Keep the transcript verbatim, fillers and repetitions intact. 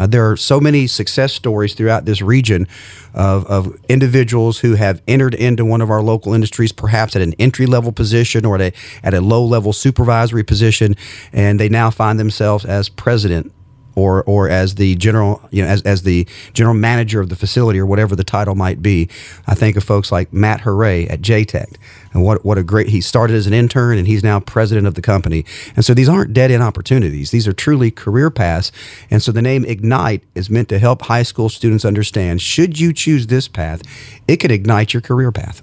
Uh, there are so many success stories throughout this region of, of individuals who have entered into one of our local industries, perhaps at an entry-level position or at a, at a low-level supervisory position, and they now find themselves as president or or as the general, you know, as, as the general manager of the facility or whatever the title might be. I think of folks like Matt Hooray at J TEC. And what, what a great, he started as an intern and he's now president of the company. And so these aren't dead-end opportunities. These are truly career paths. And so the name Ignite is meant to help high school students understand, should you choose this path, it could ignite your career path.